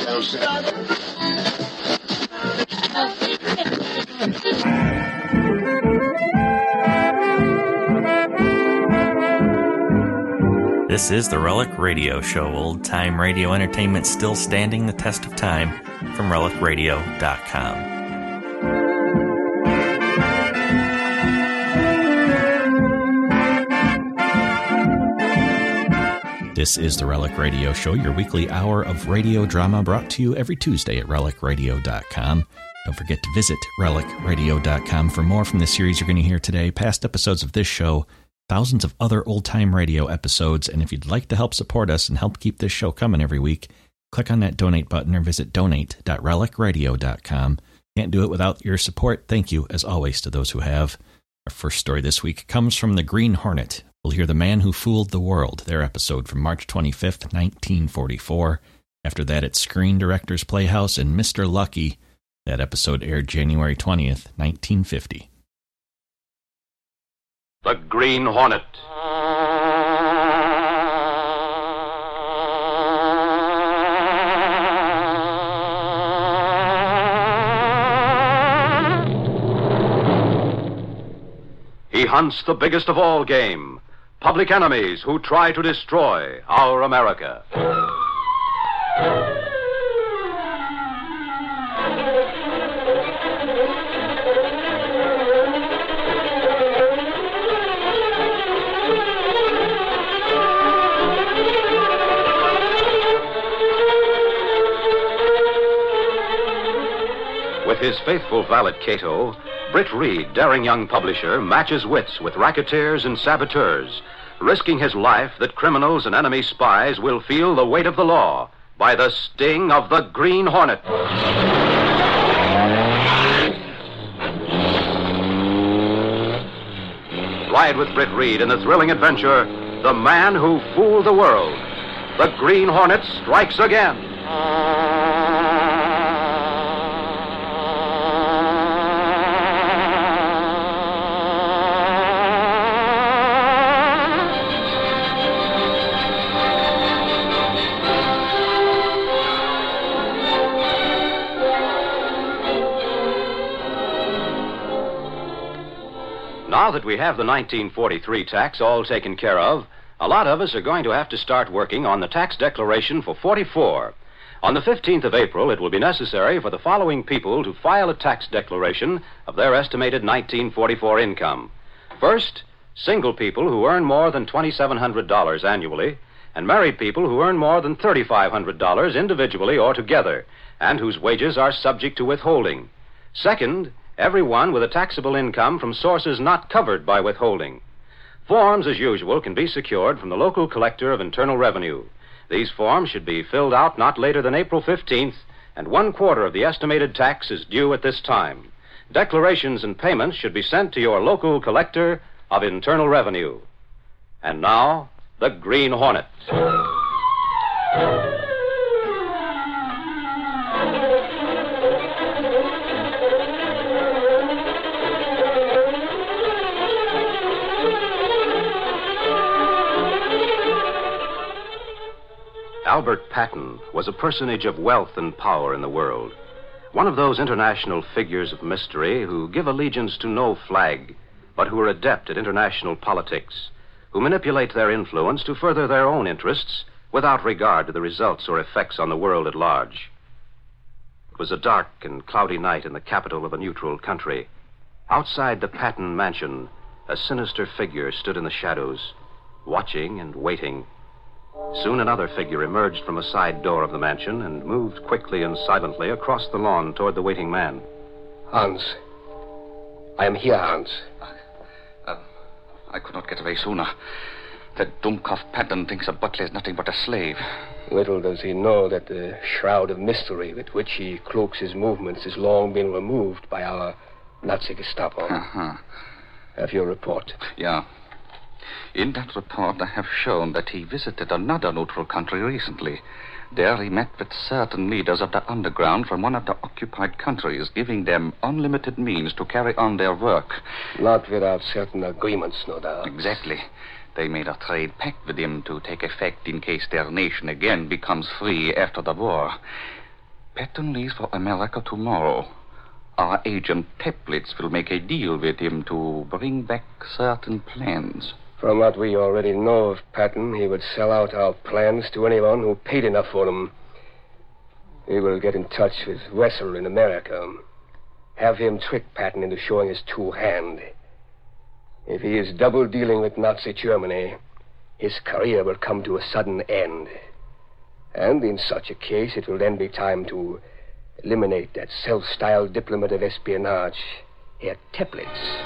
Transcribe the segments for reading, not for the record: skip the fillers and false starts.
This is the Relic Radio Show, old-time radio entertainment still standing the test of time, from relicradio.com. This is the Relic Radio Show, your weekly hour of radio drama brought to you every Tuesday at relicradio.com. Don't forget to visit relicradio.com for more from the series you're going to hear today, past episodes of this show, thousands of other old-time radio episodes, and if you'd like to help support us and help keep this show coming every week, click on that donate button or visit donate.relicradio.com. Can't do it without your support. Thank you, as always, to those who have. Our first story this week comes from the Green Hornet. We'll hear The Man Who Fooled the World, their episode from March 25th, 1944. After that, it's Screen Directors Playhouse and Mr. Lucky. That episode aired January 20th, 1950. The Green Hornet. He hunts the biggest of all game, public enemies who try to destroy our America. With his faithful valet Cato, Britt Reed, daring young publisher, matches wits with racketeers and saboteurs, risking his life that criminals and enemy spies will feel the weight of the law by the sting of the Green Hornet. Ride with Britt Reed in the thrilling adventure, The Man Who Fooled the World. The Green Hornet strikes again. Now that we have the 1943 tax all taken care of, a lot of us are going to have to start working on the tax declaration for 44. On the 15th of April, it will be necessary for the following people to file a tax declaration of their estimated 1944 income. First, single people who earn more than $2,700 annually, and married people who earn more than $3,500 individually or together, and whose wages are subject to withholding. Second, everyone with a taxable income from sources not covered by withholding. Forms, as usual, can be secured from the local collector of Internal Revenue. These forms should be filled out not later than April 15th, and 1/4 of the estimated tax is due at this time. Declarations and payments should be sent to your local collector of Internal Revenue. And now, the Green Hornet. Albert Patton was a personage of wealth and power in the world. One of those international figures of mystery who give allegiance to no flag, but who are adept at international politics, who manipulate their influence to further their own interests without regard to the results or effects on the world at large. It was a dark and cloudy night in the capital of a neutral country. Outside the Patton mansion, a sinister figure stood in the shadows, watching and waiting. Soon another figure emerged from a side door of the mansion and moved quickly and silently across the lawn toward the waiting man. Hans. I am here, Hans. I could not get away sooner. That Dummkopf Patton thinks a butler is nothing but a slave. Little does he know that the shroud of mystery with which he cloaks his movements has long been removed by our Nazi Gestapo. Uh-huh. Have your report? Yeah. In that report, I have shown that he visited another neutral country recently. There he met with certain leaders of the underground from one of the occupied countries, giving them unlimited means to carry on their work. Not without certain agreements, no doubt. Exactly. They made a trade pact with him to take effect in case their nation again becomes free after the war. Patton leaves for America tomorrow. Our agent Teplitz will make a deal with him to bring back certain plans. From what we already know of Patton, he would sell out our plans to anyone who paid enough for them. We will get in touch with Wessel in America. Have him trick Patton into showing his two-hand. If he is double-dealing with Nazi Germany, his career will come to a sudden end. And in such a case, it will then be time to eliminate that self-styled diplomat of espionage, Herr Teplitz.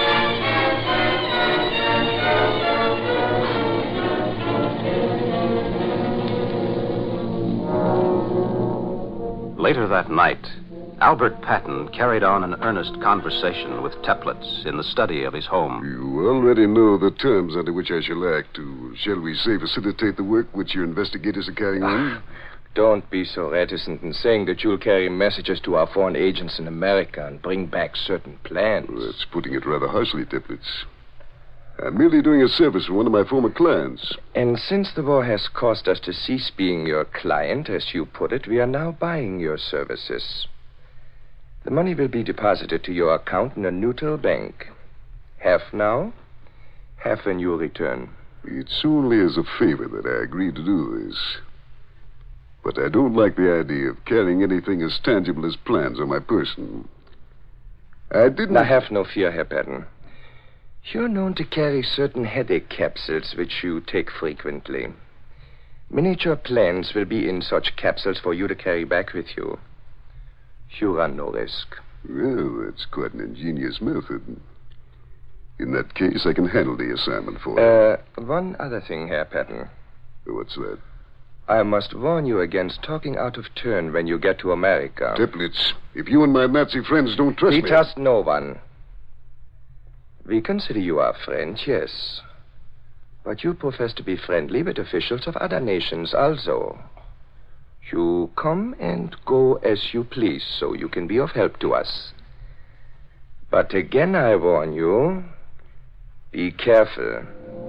Later that night, Albert Patton carried on an earnest conversation with Teplitz in the study of his home. You already know the terms under which I shall act to, shall we say, facilitate the work which your investigators are carrying on? Don't be so reticent in saying that you'll carry messages to our foreign agents in America and bring back certain plans. Well, that's putting it rather harshly, Teplitz. I'm merely doing a service for one of my former clients. And since the war has caused us to cease being your client, as you put it, we are now buying your services. The money will be deposited to your account in a neutral bank. Half now, half when you return. It's only as a favor that I agreed to do this. But I don't like the idea of carrying anything as tangible as plans on my person. I didn't... Now, have no fear, Herr Patton. You're known to carry certain headache capsules which you take frequently. Miniature plans will be in such capsules for you to carry back with you. You run no risk. Well, that's quite an ingenious method. In that case, I can handle the assignment for you. One other thing, Herr Patton. What's that? I must warn you against talking out of turn when you get to America. Teplitz, if you and my Nazi friends don't trust me... We trust no one. We consider you our friend, yes. But you profess to be friendly with officials of other nations also. You come and go as you please, so you can be of help to us. But again, I warn you, be careful.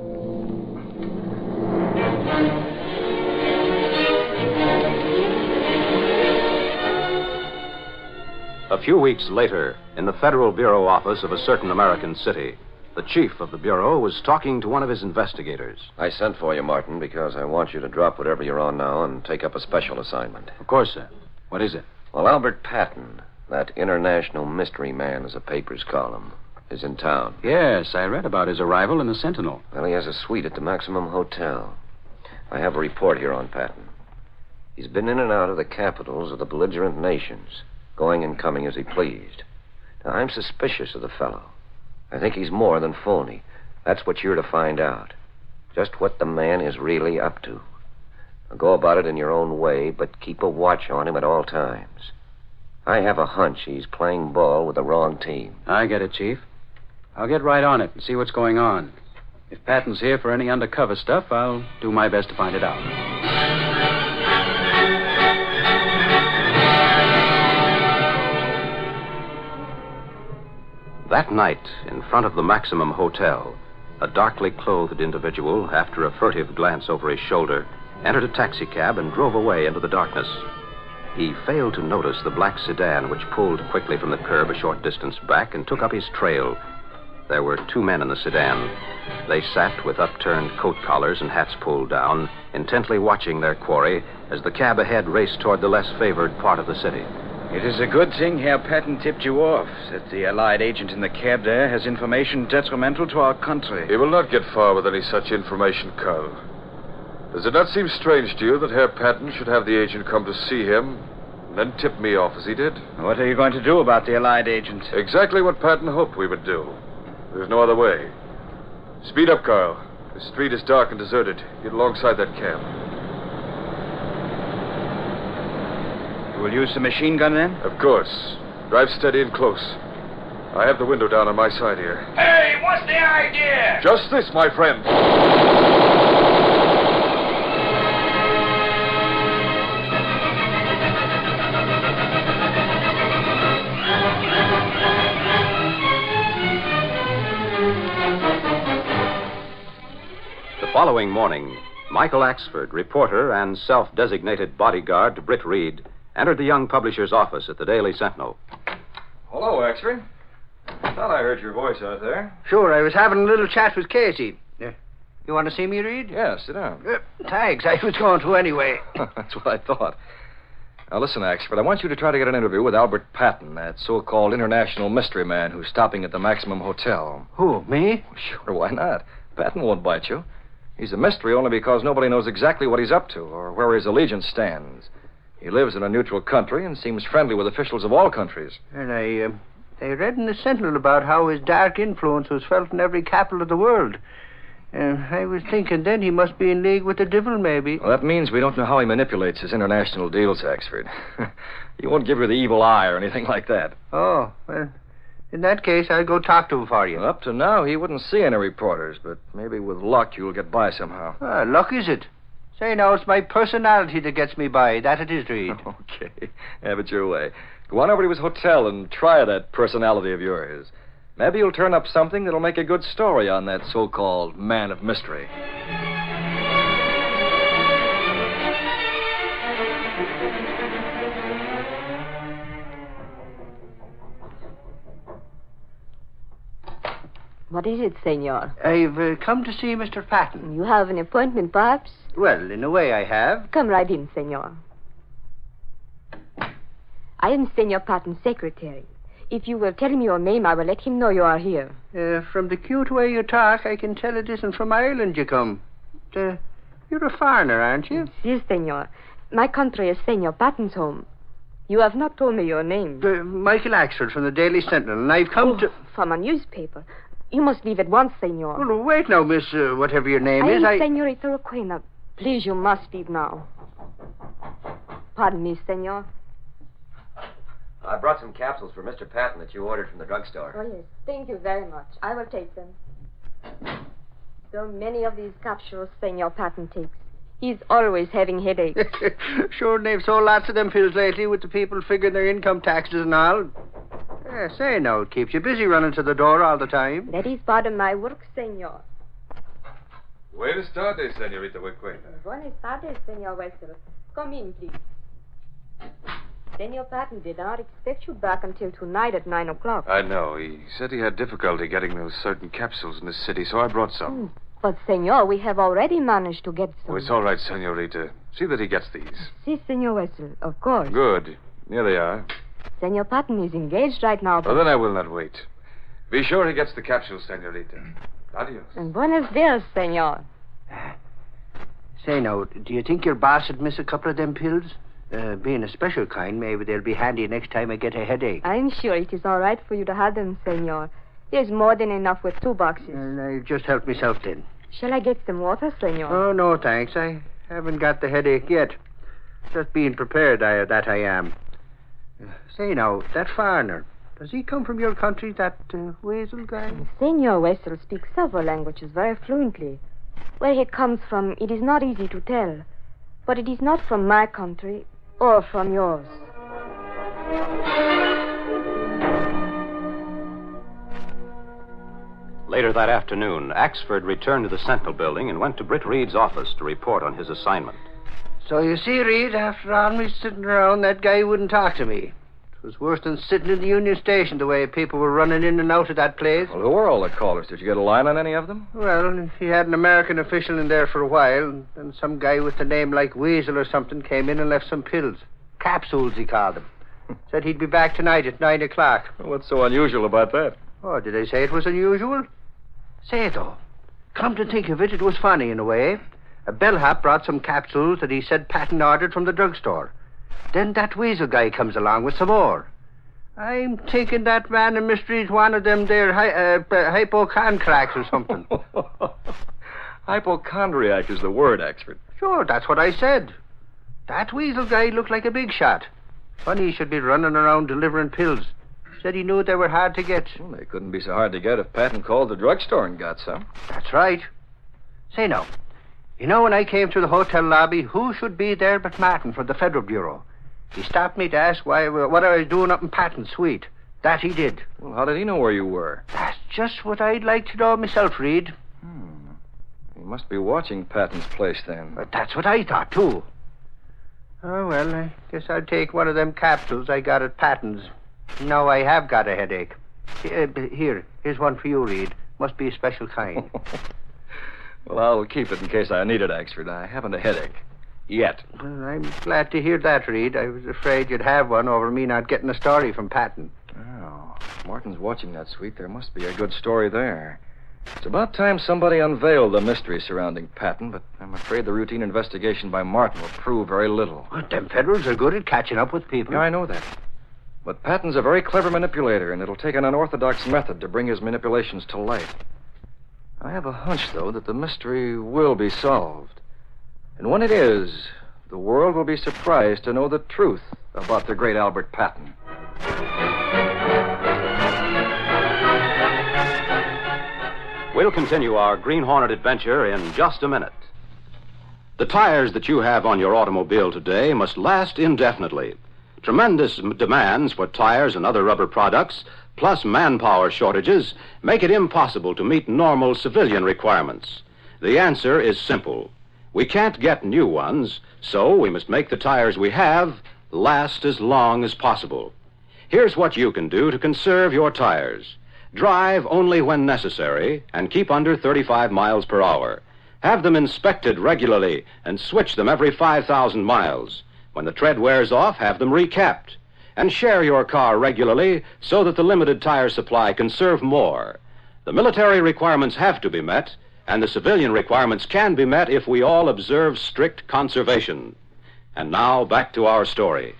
A few weeks later, in the Federal Bureau office of a certain American city, the chief of the Bureau was talking to one of his investigators. I sent for you, Martin, because I want you to drop whatever you're on now and take up a special assignment. Of course, sir. What is it? Well, Albert Patton, that international mystery man, as the papers call him, is in town. Yes, I read about his arrival in the Sentinel. Well, he has a suite at the Maximum Hotel. I have a report here on Patton. He's been in and out of the capitals of the belligerent nations, going and coming as he pleased. Now, I'm suspicious of the fellow. I think he's more than phony. That's what you're to find out. Just what the man is really up to. Now, go about it in your own way, but keep a watch on him at all times. I have a hunch he's playing ball with the wrong team. I get it, Chief. I'll get right on it and see what's going on. If Patton's here for any undercover stuff, I'll do my best to find it out. That night, in front of the Maximum Hotel, a darkly clothed individual, after a furtive glance over his shoulder, entered a taxicab and drove away into the darkness. He failed to notice the black sedan which pulled quickly from the curb a short distance back and took up his trail. There were two men in the sedan. They sat with upturned coat collars and hats pulled down, intently watching their quarry as the cab ahead raced toward the less favored part of the city. It is a good thing Herr Patton tipped you off, that the Allied agent in the cab there has information detrimental to our country. He will not get far with any such information, Carl. Does it not seem strange to you that Herr Patton should have the agent come to see him and then tip me off as he did? What are you going to do about the Allied agent? Exactly what Patton hoped we would do. There's no other way. Speed up, Carl. The street is dark and deserted. Get alongside that cab. You will use the machine gun then? Of course. Drive steady and close. I have the window down on my side here. Hey, what's the idea? Just this, my friend. The following morning, Michael Axford, reporter and self-designated bodyguard to Britt Reed, entered the young publisher's office at the Daily Sentinel. Hello, Axford. Thought I heard your voice out there. Sure, I was having a little chat with Casey. You want to see me, Reed? Yeah, sit down. Thanks, I was going to anyway. That's what I thought. Now, listen, Axford, I want you to try to get an interview with Albert Patton, that so-called international mystery man who's stopping at the Maximum Hotel. Who, me? Sure, why not? Patton won't bite you. He's a mystery only because nobody knows exactly what he's up to or where his allegiance stands. He lives in a neutral country and seems friendly with officials of all countries. And I read in the Sentinel about how his dark influence was felt in every capital of the world. I was thinking then he must be in league with the devil, maybe. Well, that means we don't know how he manipulates his international deals, Axford. He won't give you the evil eye or anything like that. Oh, well, in that case, I'll go talk to him for you. Well, up to now, he wouldn't see any reporters, but maybe with luck you'll get by somehow. Luck is it? Say now, it's my personality that gets me by. That it is, Reed. Okay, have it your way. Go on over to his hotel and try that personality of yours. Maybe you'll turn up something that'll make a good story on that so-called man of mystery. What is it, senor? I've come to see Mr. Patton. You have an appointment, perhaps? Well, in a way I have. Come right in, senor. I am Senor Patton's secretary. If you will tell me your name, I will let him know you are here. From the cute way you talk, I can tell it isn't from Ireland you come. You're a foreigner, aren't you? Yes, senor. My country is Senor Patton's home. You have not told me your name. Michael Axford from the Daily Sentinel, and I've come to... From a newspaper. You must leave at once, senor. Well, wait now, miss, whatever your name is. I am Senorita Requena. Please, you must leave now. Pardon me, senor. I brought some capsules for Mr. Patton that you ordered from the drugstore. Oh, yes. Thank you very much. I will take them. So many of these capsules Senor Patton takes. He's always having headaches. Sure, they've sold lots of them pills lately with the people figuring their income taxes and all. Say now, it keeps you busy running to the door all the time. That is part of my work, senor. Buenas tardes, Senorita Requena. Buenas tardes, Senor Wessel. Come in, please. Senor Patton did not expect you back until tonight at 9 o'clock. I know. He said he had difficulty getting those certain capsules in the city, so I brought some. But, senor, we have already managed to get some. Oh, it's all right, Senorita. See that he gets these. Si, Senor Wessel, of course. Good. Here they are. Senor Patton is engaged right now, but... Oh, then I will not wait. Be sure he gets the capsules, Senorita. Adios. And buenos dias, senor. Say now, do you think your boss would miss a couple of them pills? Being a special kind, maybe they'll be handy next time I get a headache. I'm sure it is all right for you to have them, senor. There's more than enough with 2 boxes. And I'll just help myself then. Shall I get some water, senor? Oh, no, thanks. I haven't got the headache yet. Just being prepared, that I am. Say now, that foreigner, does he come from your country, that Weasel guy? Senor Wessel speaks several languages very fluently. Where he comes from, it is not easy to tell. But it is not from my country or from yours. Later that afternoon, Axford returned to the Sentinel building and went to Britt Reed's office to report on his assignment. So you see, Reed, after all me sitting around, that guy wouldn't talk to me. It was worse than sitting in the Union Station, the way people were running in and out of that place. Well, who were all the callers? Did you get a line on any of them? Well, he had an American official in there for a while, and some guy with a name like Weasel or something came in and left some pills. Capsules, he called them. Said he'd be back tonight at 9 o'clock. What's so unusual about that? Oh, did I say it was unusual? Say, though, come to think of it, it was funny in a way. A bellhop brought some capsules that he said Patton ordered from the drugstore. Then that Weasel guy comes along with some more. I'm thinking that man in mystery's one of them there hypochondriacs or something. Hypochondriac is the word, Axford. Sure, that's what I said. That Weasel guy looked like a big shot. Funny he should be running around delivering pills. Said he knew they were hard to get. Well, they couldn't be so hard to get if Patton called the drugstore and got some. That's right. Say now, you know when I came through the hotel lobby, who should be there but Martin from the Federal Bureau? He stopped me to ask what I was doing up in Patton's suite. That he did. Well, how did he know where you were? That's just what I'd like to know myself, Reed. He must be watching Patton's place then. But that's what I thought, too. Oh, well, I guess I'll take one of them capsules I got at Patton's. Now I have got a headache. Here's one for you, Reed. Must be a special kind. Well, I'll keep it in case I need it, Axford. I haven't a headache. Yet. Well, I'm glad to hear that, Reed. I was afraid you'd have one over me not getting a story from Patton. Oh, Martin's watching that suite. There must be a good story there. It's about time somebody unveiled the mystery surrounding Patton, but I'm afraid the routine investigation by Martin will prove very little. Well, them Federals are good at catching up with people. Yeah, I know that. But Patton's a very clever manipulator, and it'll take an unorthodox method to bring his manipulations to light. I have a hunch, though, that the mystery will be solved. And when it is, the world will be surprised to know the truth about the great Albert Patton. We'll continue our Green Hornet adventure in just a minute. The tires that you have on your automobile today must last indefinitely. Tremendous demands for tires and other rubber products, plus manpower shortages, make it impossible to meet normal civilian requirements. The answer is simple. We can't get new ones, so we must make the tires we have last as long as possible. Here's what you can do to conserve your tires. Drive only when necessary and keep under 35 miles per hour. Have them inspected regularly and switch them every 5,000 miles. When the tread wears off, have them recapped. And share your car regularly so that the limited tire supply can serve more. The military requirements have to be met, and the civilian requirements can be met if we all observe strict conservation. And now, back to our story.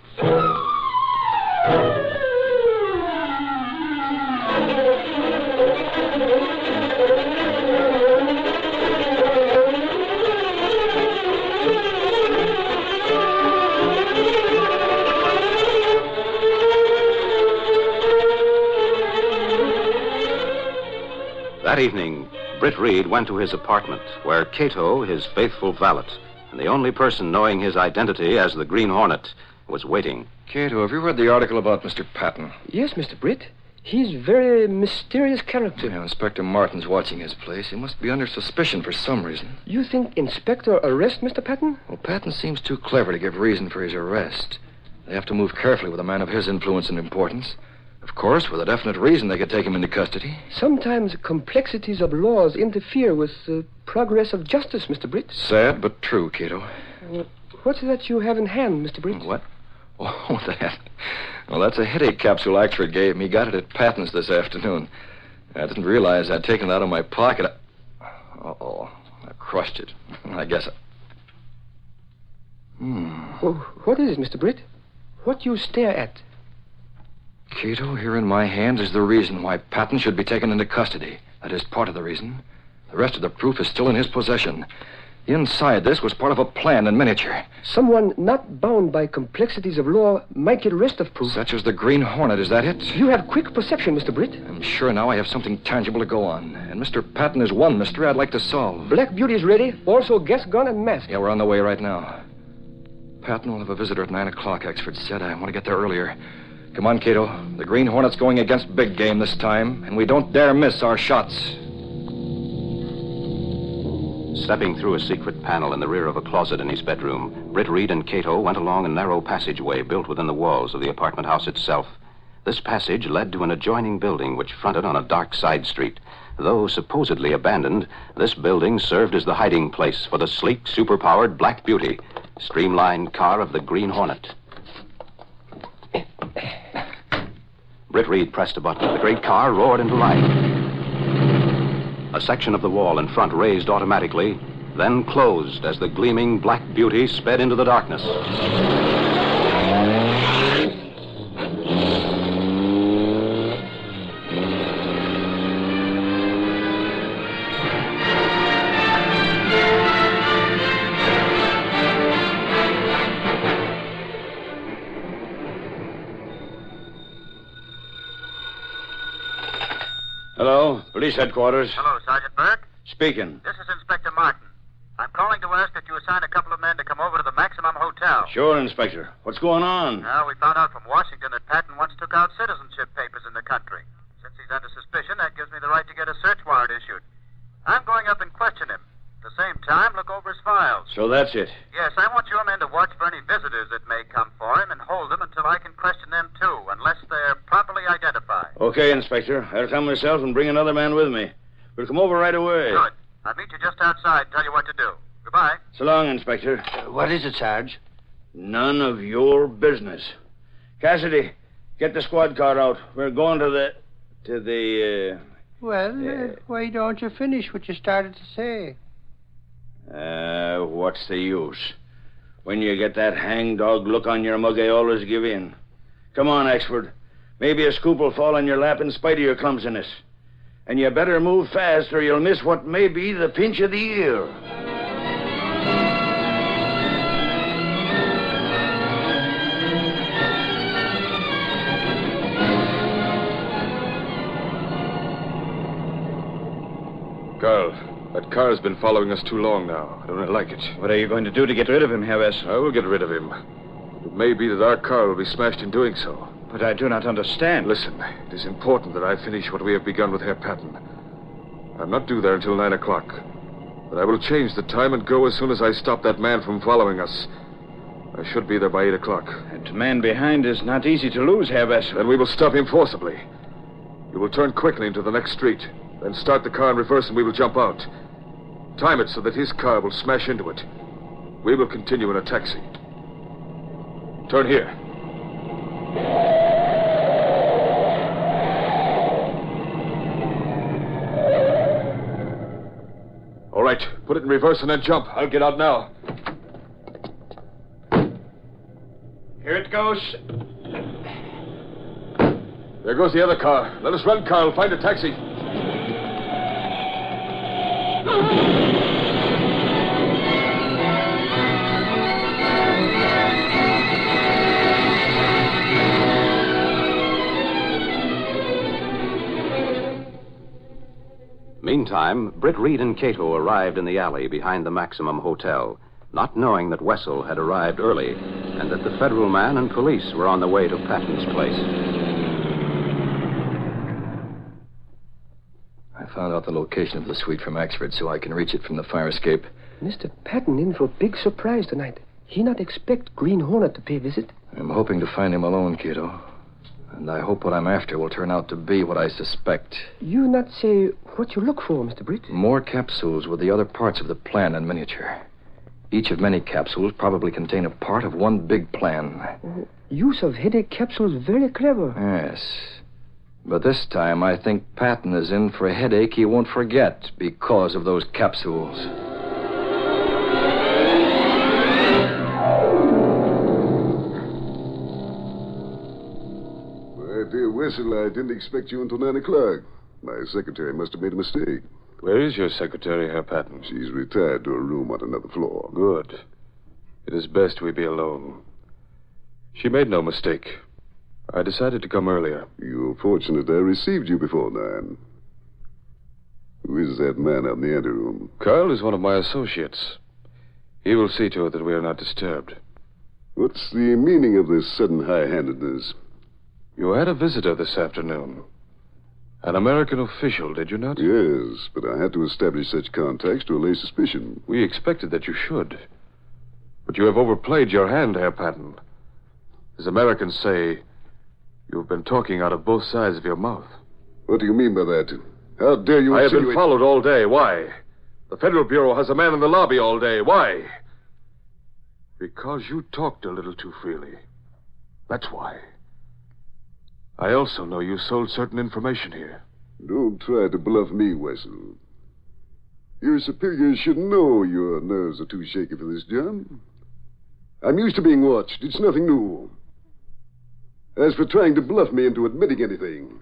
That evening, Britt Reed went to his apartment, where Cato, his faithful valet, and the only person knowing his identity as the Green Hornet, was waiting. Cato, have you read the article about Mr. Patton? Yes, Mr. Britt. He's a very mysterious character. Yeah, Inspector Martin's watching his place. He must be under suspicion for some reason. You think Inspector arrest Mr. Patton? Well, Patton seems too clever to give reason for his arrest. They have to move carefully with a man of his influence and importance. Of course, with a definite reason, they could take him into custody. Sometimes complexities of laws interfere with the progress of justice, Mr. Britt. Sad, but true, Cato. What's that you have in hand, Mr. Britt? What? Oh, that. Well, that's a headache capsule Axford gave me. Got it at Patton's this afternoon. I didn't realize I'd taken it out of my pocket. Uh-oh. I crushed it. I guess Well, what is it, Mr. Britt? What you stare at? Cato, here in my hands is the reason why Patton should be taken into custody. That is part of the reason. The rest of the proof is still in his possession. Inside this was part of a plan in miniature. Someone not bound by complexities of law might get rest of proof. Such as the Green Hornet, is that it? You have quick perception, Mr. Britt. I'm sure now I have something tangible to go on. And Mr. Patton is one mystery I'd like to solve. Black Beauty is ready. Also gas gun and mask. Yeah, we're on the way right now. Patton will have a visitor at 9 o'clock, Axford said. I want to get there earlier. Come on, Cato. The Green Hornet's going against big game this time, and we don't dare miss our shots. Stepping through a secret panel in the rear of a closet in his bedroom, Britt Reed and Cato went along a narrow passageway built within the walls of the apartment house itself. This passage led to an adjoining building which fronted on a dark side street. Though supposedly abandoned, this building served as the hiding place for the sleek, superpowered Black Beauty, streamlined car of the Green Hornet. Britt Reed pressed a button. The great car roared into life. A section of the wall in front raised automatically, then closed as the gleaming Black Beauty sped into the darkness. Hello, police headquarters. Hello, Sergeant Burke. Speaking. This is Inspector Martin. I'm calling to ask that you assign a couple of men to come over to the Maximum Hotel. Sure, Inspector. What's going on? Well, we found out from Washington that Patton once took out citizenship papers in the country. Since he's under suspicion, that gives me the right to get a search warrant issued. I'm going up and question him. At the same time, look over his files. So that's it. Yes, I want your men to watch for any visitors that I can question them, too, unless they're properly identified. Okay, Inspector. I'll come myself and bring another man with me. We'll come over right away. Good. I'll meet you just outside and tell you what to do. Goodbye. So long, Inspector. What is it, Sarge? None of your business. Cassidy, get the squad car out. We're going to the... Well, why don't you finish what you started to say? What's the use? When you get that hangdog look on your mug, I always give in. Come on, Axford. Maybe a scoop will fall on your lap in spite of your clumsiness. And you better move fast or you'll miss what may be the pinch of the year. Carl, that car's been following us too long now. I don't like it. What are you going to do to get rid of him, Herr Wessel? I will get rid of him. It may be that our car will be smashed in doing so. But I do not understand. Listen, it is important that I finish what we have begun with Herr Patton. I'm not due there until 9 o'clock. But I will change the time and go as soon as I stop that man from following us. I should be there by 8 o'clock. That man behind is not easy to lose, Herr Wessel. Then we will stop him forcibly. You will turn quickly into the next street. Then start the car in reverse and we will jump out. Time it so that his car will smash into it. We will continue in a taxi. Turn here. All right, put it in reverse and then jump. I'll get out now. Here it goes. There goes the other car. Let us run, Carl. Find a taxi. Meantime, Britt Reed and Cato arrived in the alley behind the Maximum Hotel, not knowing that Wessel had arrived early and that the federal man and police were on the way to Patton's place. I found out the location of the suite from Axford so I can reach it from the fire escape. Mr. Patton in for a big surprise tonight. He not expect Green Hornet to pay visit. I'm hoping to find him alone, Cato. And I hope what I'm after will turn out to be what I suspect. You not say what you look for, Mr. Britt? More capsules with the other parts of the plan in miniature. Each of many capsules probably contain a part of one big plan. Use of headache capsules very clever. Yes. But this time I think Patton is in for a headache he won't forget because of those capsules. Dear Wessel, I didn't expect you until 9 o'clock. My secretary must have made a mistake. Where is your secretary, Herr Patton? She's retired to a room on another floor. Good. It is best we be alone. She made no mistake. I decided to come earlier. You're fortunate I received you before 9. Who is that man out in the anteroom? Carl is one of my associates. He will see to it that we are not disturbed. What's the meaning of this sudden high-handedness? You had a visitor this afternoon. An American official, did you not? Yes, but I had to establish such contacts to allay suspicion. We expected that you should. But you have overplayed your hand, Herr Patton. As Americans say, you've been talking out of both sides of your mouth. What do you mean by that? How dare you I have insinuate... been followed all day. Why? The Federal Bureau has a man in the lobby all day. Why? Because you talked a little too freely. That's why. I also know you sold certain information here. Don't try to bluff me, Wessel. Your superiors should know your nerves are too shaky for this job. I'm used to being watched. It's nothing new. As for trying to bluff me into admitting anything,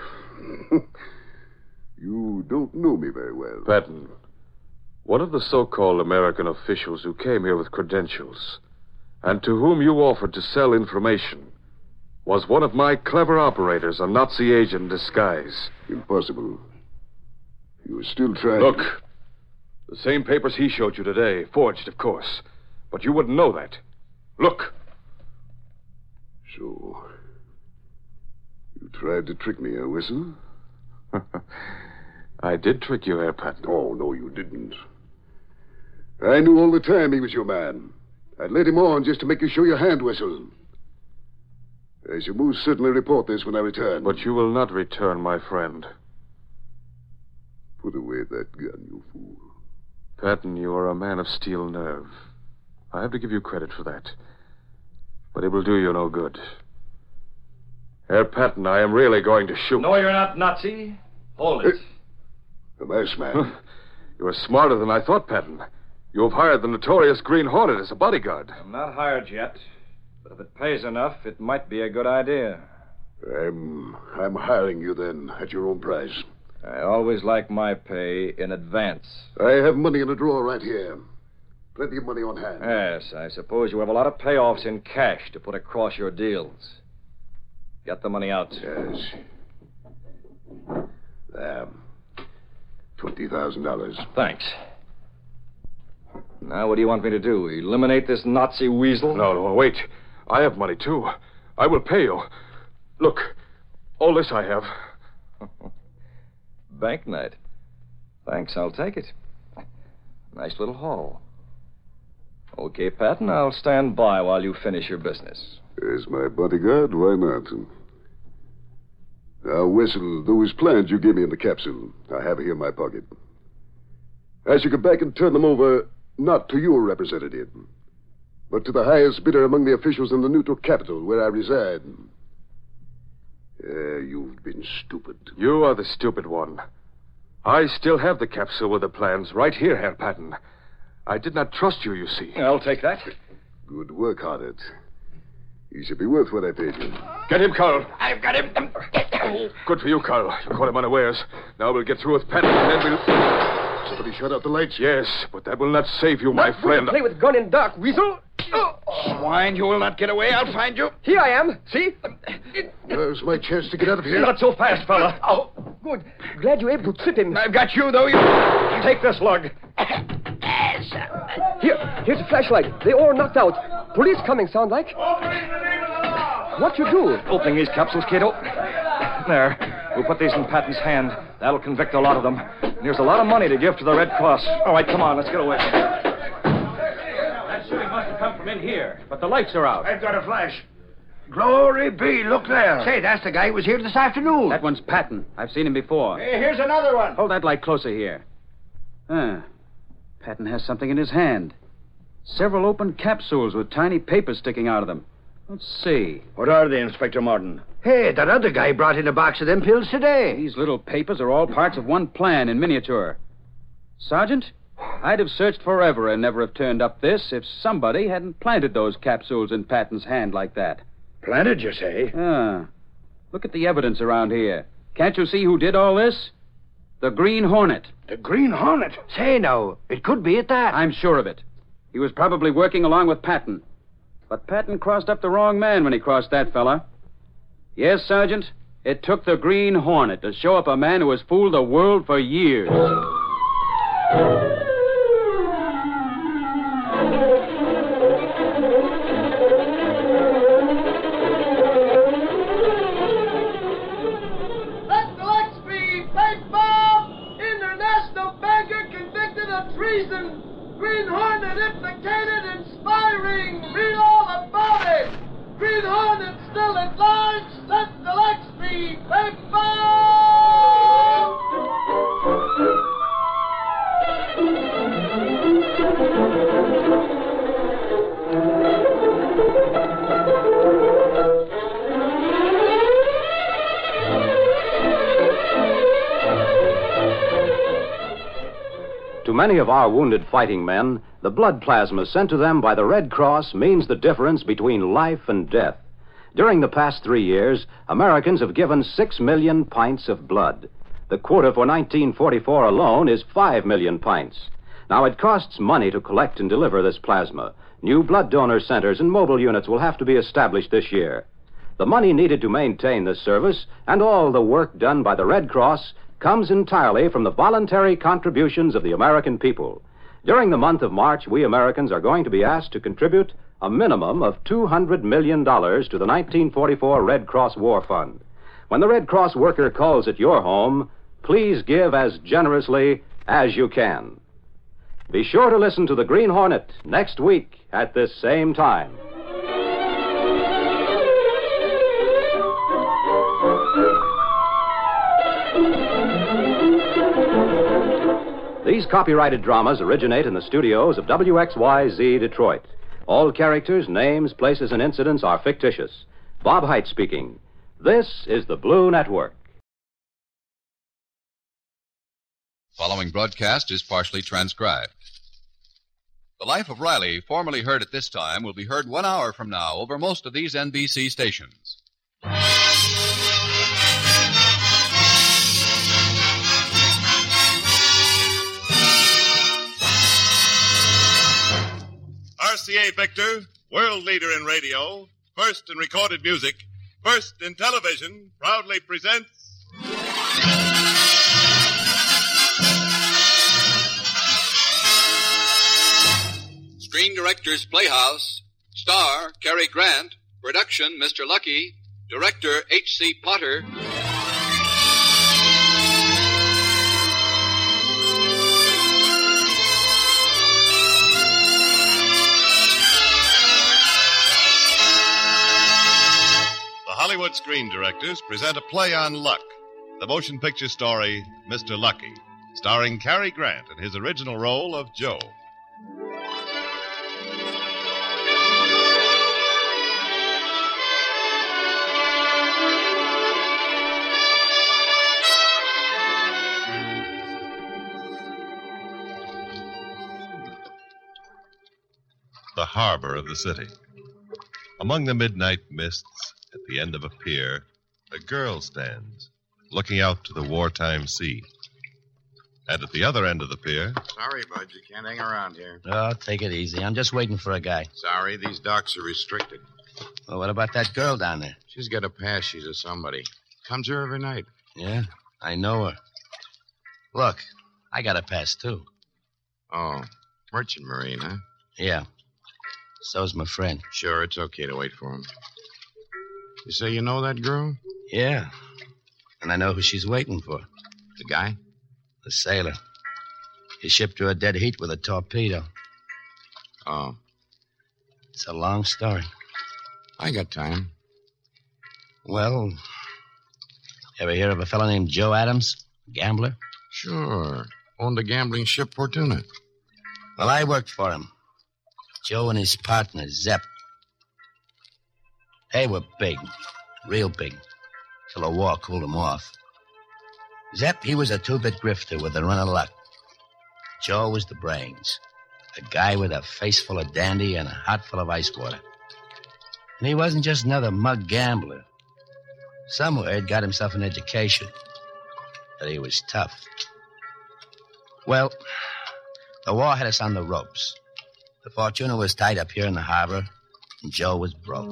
you don't know me very well. Patton, one of the so-called American officials who came here with credentials and to whom you offered to sell information was one of my clever operators, a Nazi agent in disguise. Impossible. You're still trying... Look, the same papers he showed you today, forged, of course. But you wouldn't know that. Look. So, you tried to trick me, Wessel? I did trick you, Herr Patton. Oh, no, you didn't. I knew all the time he was your man. I led him on just to make you show your hand, Wessel. I shall most certainly report this when I return. But you will not return, my friend. Put away that gun, you fool. Patton, you are a man of steel nerve. I have to give you credit for that. But it will do you no good. Herr Patton, I am really going to shoot. No, you're not, Nazi. Hold it. A masked man. You are smarter than I thought, Patton. You have hired the notorious Green Hornet as a bodyguard. I'm not hired yet. But if it pays enough, it might be a good idea. I'm hiring you then at your own price. I always like my pay in advance. I have money in a drawer right here. Plenty of money on hand. Yes, I suppose you have a lot of payoffs in cash to put across your deals. Get the money out. Yes. There. $20,000. Thanks. Now, what do you want me to do? Eliminate this Nazi weasel? No, wait. I have money, too. I will pay you. Look, all this I have. Banknight. Thanks, I'll take it. Nice little haul. Okay, Patton, I'll stand by while you finish your business. As my bodyguard, why not? Now, Wessel, those plans you gave me in the capsule, I have here in my pocket. I shall go back and turn them over, not to your representative, but to the highest bidder among the officials in the neutral capital where I reside. You've been stupid. You are the stupid one. I still have the capsule with the plans right here, Herr Patton. I did not trust you, you see. I'll take that. Good work, Hornet. You should be worth what I paid you. Get him, Carl. I've got him. Good for you, Carl. You caught him unawares. Now we'll get through with Patton, and then we'll... Somebody shut out the lights? Yes, but that will not save you, my friend. Play with gun in dark, weasel. Swine, you will not get away. I'll find you. Here I am. See? There's my chance to get out of here. Not so fast, fella. Oh, good. Glad you're able to trip him. I've got you, though. Take this lug. Here's a flashlight. They all knocked out. Police coming, sound like. What you do? Opening these capsules, kiddo. There. We'll put these in Patton's hand. That'll convict a lot of them. And there's a lot of money to give to the Red Cross. All right, come on, let's get away. That shooting must have come from in here, but the lights are out. I've got a flash. Glory be, look there. Say, that's the guy who was here this afternoon. That one's Patton. I've seen him before. Hey, here's another one. Hold that light closer here. Patton has something in his hand. Several open capsules with tiny papers sticking out of them. Let's see. What are they, Inspector Martin? Hey, that other guy brought in a box of them pills today. These little papers are all parts of one plan in miniature. Sergeant, I'd have searched forever and never have turned up this if somebody hadn't planted those capsules in Patton's hand like that. Planted, you say? Look at the evidence around here. Can't you see who did all this? The Green Hornet. The Green Hornet? Say, now, it could be at that. I'm sure of it. He was probably working along with Patton. But Patton crossed up the wrong man when he crossed that fella. Yes, Sergeant, it took the Green Hornet to show up a man who has fooled the world for years. Let Gillespie, Bank Bob, international banker convicted of treason. Green Hornet implicated in spy ring. Read all about it. Green Hornet still at large. Let Gillespie, Bank Bob. To many of our wounded fighting men, the blood plasma sent to them by the Red Cross means the difference between life and death. During the past 3 years, Americans have given 6 million pints of blood. The quota for 1944 alone is 5 million pints. Now, it costs money to collect and deliver this plasma. New blood donor centers and mobile units will have to be established this year. The money needed to maintain this service and all the work done by the Red Cross comes entirely from the voluntary contributions of the American people. During the month of March, we Americans are going to be asked to contribute a minimum of $200 million to the 1944 Red Cross War Fund. When the Red Cross worker calls at your home, please give as generously as you can. Be sure to listen to the Green Hornet next week at this same time. These copyrighted dramas originate in the studios of WXYZ Detroit. All characters, names, places, and incidents are fictitious. Bob Height speaking. This is the Blue Network. Following broadcast is partially transcribed. The Life of Riley, formerly heard at this time, will be heard 1 hour from now over most of these NBC stations. RCA Victor, world leader in radio, first in recorded music, first in television, proudly presents... Screen Directors Playhouse. Star, Cary Grant. Production, Mr. Lucky. Director, H.C. Potter. The Hollywood Screen Directors present a play on luck, the motion picture story, Mr. Lucky, starring Cary Grant in his original role of Joe. The harbor of the city. Among the midnight mists at the end of a pier, a girl stands, looking out to the wartime sea. And at the other end of the pier... Sorry, Bud, you can't hang around here. Oh, take it easy. I'm just waiting for a guy. Sorry, these docks are restricted. Well, what about that girl down there? She's got a pass. She's a somebody. Comes here every night. Yeah, I know her. Look, I got a pass, too. Oh, merchant marine, huh? Yeah. So's my friend. Sure, it's okay to wait for him. You say you know that girl? Yeah. And I know who she's waiting for. The guy? The sailor. He shipped her a dead heat with a torpedo. Oh. It's a long story. I got time. Well, ever hear of a fellow named Joe Adams? Gambler? Sure. Owned a gambling ship, Fortuna. Well, I worked for him. Joe and his partner, Zepp. They were big. Real big. Till the war cooled them off. Zepp, he was a two-bit grifter with a run of luck. Joe was the brains. A guy with a face full of dandy and a heart full of ice water. And he wasn't just another mug gambler. Somewhere he'd got himself an education. But he was tough. Well, the war had us on the ropes. The Fortuna was tied up here in the harbor, and Joe was broke.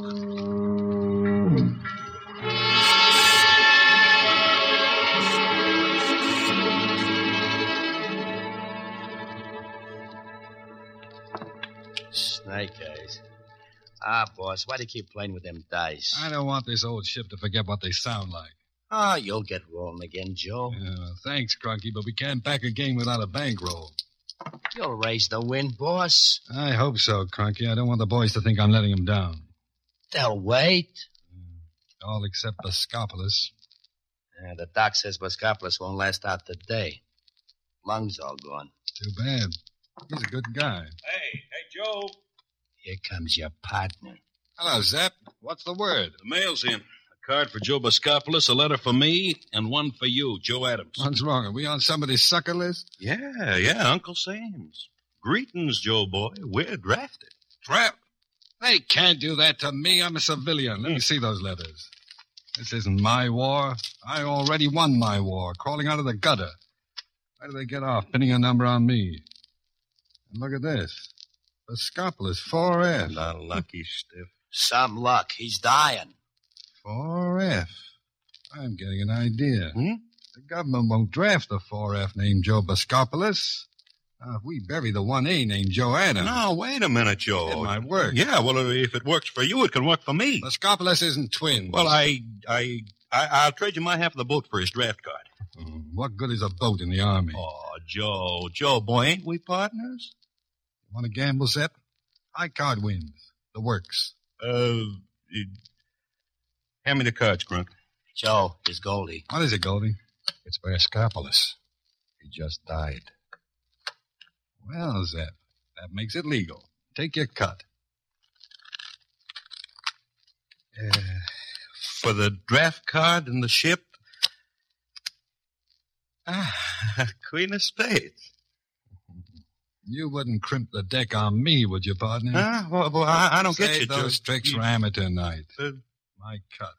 Snake eyes. Ah, boss, why do you keep playing with them dice? I don't want this old ship to forget what they sound like. Ah, you'll get rolling again, Joe. Yeah, thanks, Crunky, but we can't back a game without a bankroll. You'll raise the wind, boss. I hope so, Crunky. I don't want the boys to think I'm letting them down. They'll wait. All except Boscopolis. Yeah, the doc says Boscopolis won't last out the day. Lungs all gone. Too bad. He's a good guy. Hey, Joe. Here comes your partner. Hello, Zepp. What's the word? The mail's in. A card for Joe Boscopolis, a letter for me, and one for you, Joe Adams. What's wrong? Are we on somebody's sucker list? Yeah, Uncle Sam's. Greetings, Joe boy. We're drafted. Draft? They can't do that to me. I'm a civilian. Let me see those letters. This isn't my war. I already won my war, crawling out of the gutter. Why do they get off pinning a number on me? And look at this. Boscopolis, 4F. Not lucky, stiff. Some luck. He's dying. 4F. I'm getting an idea. The government won't draft the 4F named Joe Boscopolis. If we bury the 1A named Joe Adams. No, wait a minute, Joe. It might work. Yeah, well, if it works for you, it can work for me. Boscopolis isn't twins. Well, I'll trade you my half of the boat for his draft card. What good is a boat in the Army? Oh, Joe, boy, ain't we partners? Want to gamble, Zepp? High card wins. The works. Hand me the cards, Crunk. Joe, it's Goldie. What is it, Goldie? It's Boscopolis. He just died. Well, Zep, that makes it legal. Take your cut. For the draft card and the ship? Queen of Spades. You wouldn't crimp the deck on me, would you, partner? Well, I don't get you, Save those Joe. tricks for amateur night. My cut.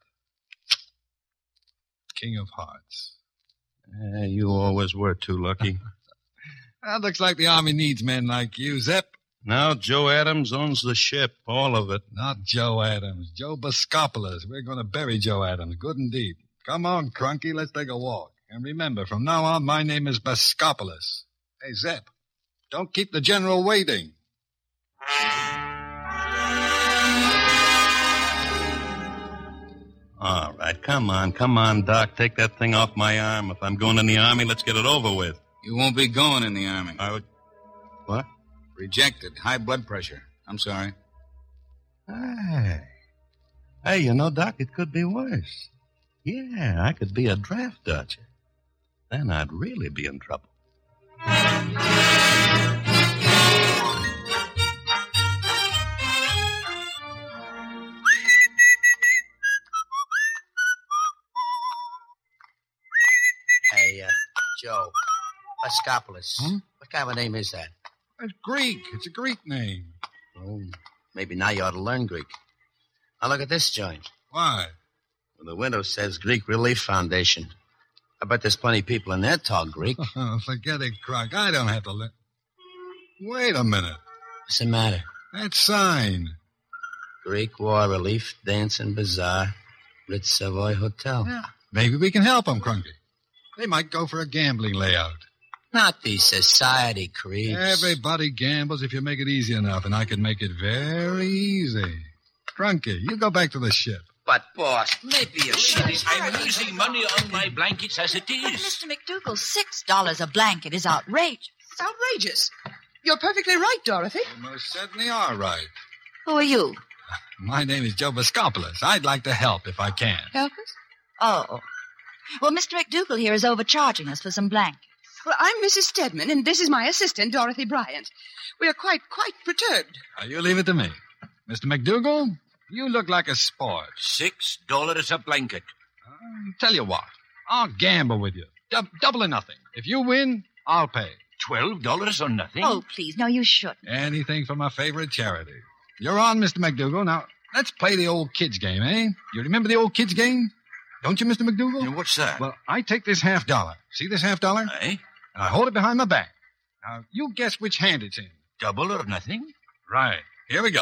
King of Hearts. You always were too lucky. That looks like the Army needs men like you, Zep. Now Joe Adams owns the ship, all of it. Not Joe Adams. Joe Boscopoulos. We're going to bury Joe Adams, good and deep. Come on, Crunky, let's take a walk. And remember, from now on, my name is Boscopoulos. Hey, Zep, don't keep the general waiting. All right, come on, Doc. Take that thing off my arm. If I'm going in the Army, let's get it over with. You won't be going in the Army. What? Rejected. High blood pressure. I'm sorry. Hey, you know, Doc, it could be worse. Yeah, I could be a draft dodger. Then I'd really be in trouble. Hey, Joe. Boscopoulos. What kind of a name is that? It's Greek. It's a Greek name. Oh, maybe now you ought to learn Greek. Now look at this joint. Why? Well, the window says Greek Relief Foundation. I bet there's plenty of people in there talk Greek. Forget it, Croc. I don't have to learn. Wait a minute. What's the matter? That sign. Greek War Relief Dance and Bazaar, Ritz Savoy Hotel. Yeah. Maybe we can help them, Crunky. They might go for a gambling layout. Not these society creeps. Everybody gambles if you make it easy enough, and I can make it very easy. Crunky, you go back to the ship. But, boss, maybe you should. I'm losing money on my blankets as it is. Mr. McDougal, $6 a blanket is outrageous. It's outrageous. You're perfectly right, Dorothy. You most certainly are right. Who are you? My name is Joe Boscopoulos. I'd like to help if I can. Help us? Oh. Well, Mr. McDougal here is overcharging us for some blankets. Well, I'm Mrs. Stedman, and this is my assistant, Dorothy Bryant. We're quite perturbed. Now, you leave it to me. Mr. McDougal, you look like a sport. $6 a blanket. Tell you what, I'll gamble with you. Double or nothing. If you win, I'll pay. $12 or nothing? Oh, please, no, you shouldn't. Anything for my favorite charity. You're on, Mr. McDougal. Now, let's play the old kids game, eh? You remember the old kids game? Don't you, Mr. McDougal? What's that? Well, I take this $50. See this $50? Eh? And I hold it behind my back. Now, you guess which hand it's in. Double or nothing? Right. Here we go.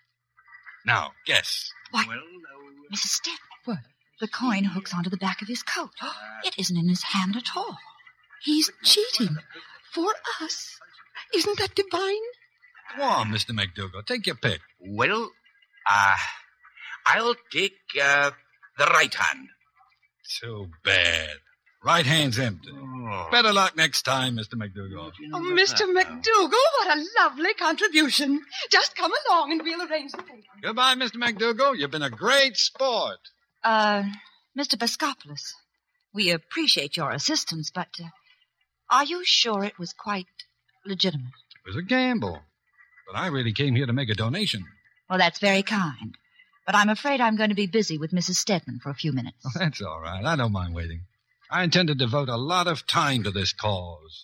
Now, guess. Why, Mrs. Stedman. What? The coin hooks onto the back of his coat. It isn't in his hand at all. He's cheating. For us. Isn't that divine? Go on, Mr. McDougal. Take your pick. Well, I'll take the right hand. Too bad. Right hand's empty. Better luck next time, Mr. McDougal. Oh, Mr. McDougal, what a lovely contribution. Just come along and we'll arrange the paper. Goodbye, Mr. McDougal. You've been a great sport. Mr. Boscopoulos, we appreciate your assistance, but are you sure it was quite legitimate? It was a gamble. But I really came here to make a donation. Well, that's very kind. But I'm afraid I'm going to be busy with Mrs. Stedman for a few minutes. Oh, that's all right. I don't mind waiting. I intend to devote a lot of time to this cause.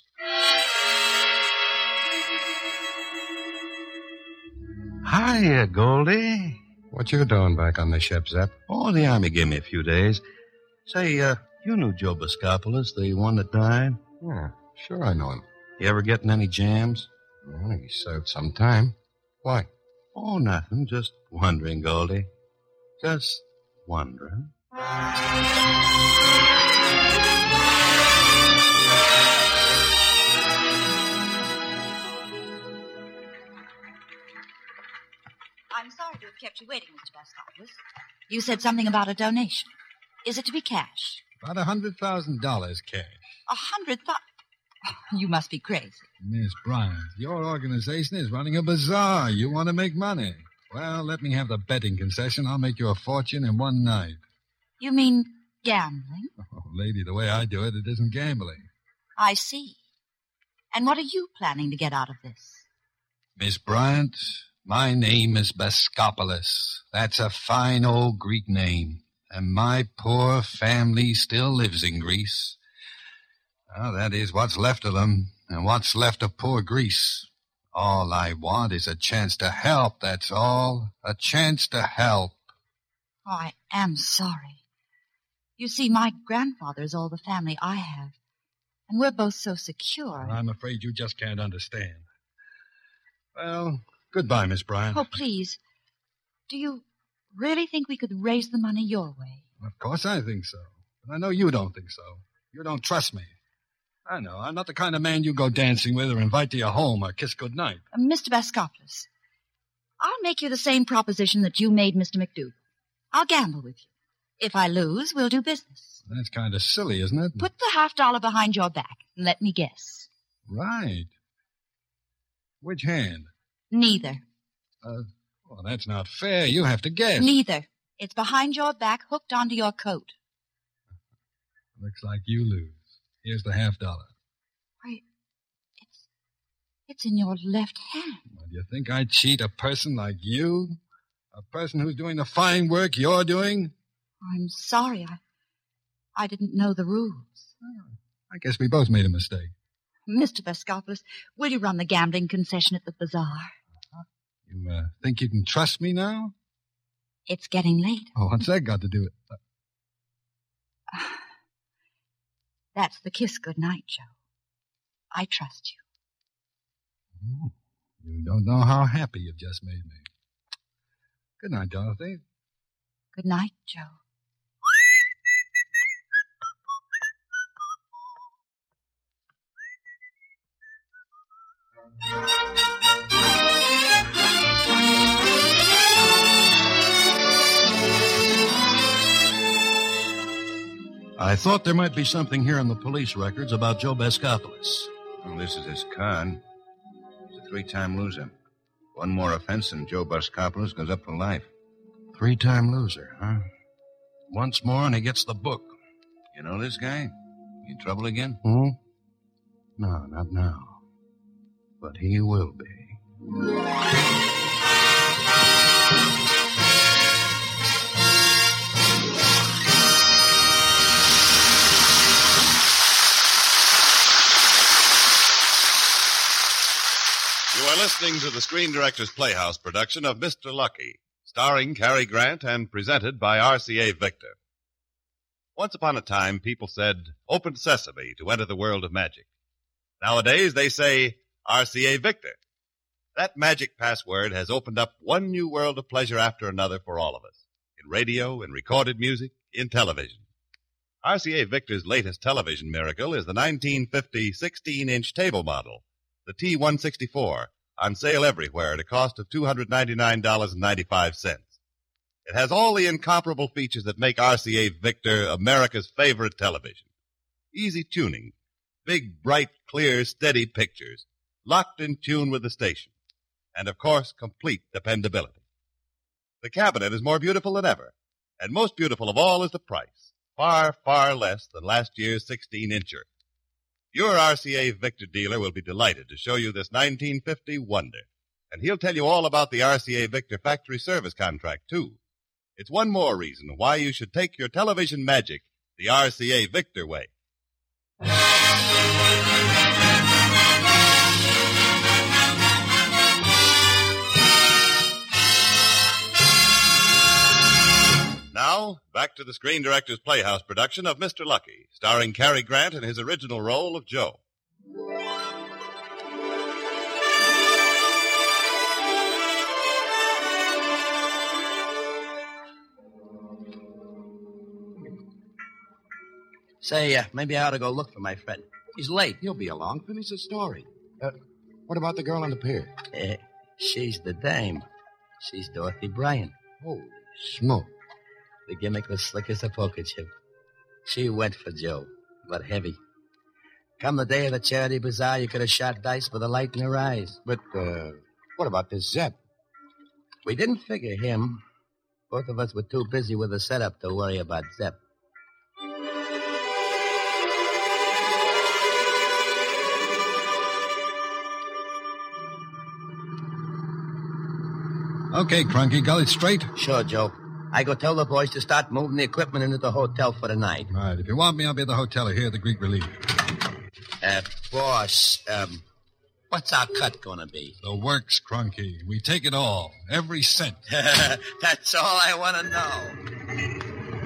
Hiya, Goldie. What you doing back on the ship, Zep? Oh, the Army gave me a few days. Say, you knew Joe Boscopoulos, the one that died? Yeah, sure I know him. You ever getting any jams? Well, he served some time. Why? Oh, nothing. Just wondering, Goldie. Just wondering. I'm sorry to have kept you waiting, Mr. Boscopoulos. You said something about a donation. Is it to be cash? About $100,000 cash. 100,000? You must be crazy. Miss Bryant, your organization is running a bazaar. You want to make money. Well, let me have the betting concession. I'll make you a fortune in one night. You mean gambling? Oh, lady, the way I do it, it isn't gambling. I see. And what are you planning to get out of this? Miss Bryant, my name is Baskopoulos. That's a fine old Greek name. And my poor family still lives in Greece. Well, that is what's left of them, and what's left of poor Greece. All I want is a chance to help, that's all. A chance to help. Oh, I am sorry. You see, my grandfather is all the family I have. And we're both so secure. I'm afraid you just can't understand. Well, goodbye, Miss Bryant. Oh, please. Do you really think we could raise the money your way? Of course I think so. But I know you don't think so. You don't trust me. I know. I'm not the kind of man you go dancing with or invite to your home or kiss goodnight. Mr. Baskopoulos, I'll make you the same proposition that you made Mr. McDougal. I'll gamble with you. If I lose, we'll do business. That's kind of silly, isn't it? Put the $50 behind your back and let me guess. Right. Which hand? Neither. Well, that's not fair. You have to guess. Neither. It's behind your back, hooked onto your coat. Looks like you lose. Here's the $50. Why, it's in your left hand. Well, do you think I'd cheat a person like you? A person who's doing the fine work you're doing? I'm sorry. I didn't know the rules. I guess we both made a mistake. Mr. Baskopoulos, will you run the gambling concession at the bazaar? You think you can trust me now? It's getting late. Oh, what's that got to do with it? That's the kiss goodnight, Joe. I trust you. You don't know how happy you've just made me. Good night, Dorothy. Good night, Joe. I thought there might be something here in the police records about Joe Baskopoulos. Well, this is his card. He's a 3-time loser. One more offense and Joe Baskopoulos goes up for life. 3-time loser, huh? Once more and he gets the book. You know this guy? You in trouble again? Hmm? No, not now. But he will be. You are listening to the Screen Directors Playhouse production of Mr. Lucky, starring Cary Grant and presented by RCA Victor. Once upon a time, people said, "Open sesame" to enter the world of magic. Nowadays, they say, RCA Victor. That magic password has opened up one new world of pleasure after another for all of us, in radio, in recorded music, in television. RCA Victor's latest television miracle is the 1950 16-inch table model, the T164, on sale everywhere at a cost of $299.95. It has all the incomparable features that make RCA Victor America's favorite television. Easy tuning, big, bright, clear, steady pictures, locked in tune with the station, and, of course, complete dependability. The cabinet is more beautiful than ever, and most beautiful of all is the price, far, far less than last year's 16-incher. Your RCA Victor dealer will be delighted to show you this 1950 wonder, and he'll tell you all about the RCA Victor factory service contract, too. It's one more reason why you should take your television magic the RCA Victor way. Now, back to the Screen Directors Playhouse production of Mr. Lucky, starring Cary Grant in his original role of Joe. Say, maybe I ought to go look for my friend. He's late. He'll be along. Finish the story. What about the girl on the pier? She's the dame. She's Dorothy Bryant. Holy smoke. The gimmick was slick as a poker chip. She went for Joe, but heavy. Come the day of the charity bazaar, you could have shot dice with a light in her eyes. But, what about this Zepp? We didn't figure him. Both of us were too busy with the setup to worry about Zepp. Okay, Crunky, got it straight? Sure, Joe. I go tell the boys to start moving the equipment into the hotel for the night. All right, if you want me, I'll be at the hotel here at the Greek Relief. Boss, what's our cut gonna be? The works, Crunky. We take it all. Every cent. That's all I want to know.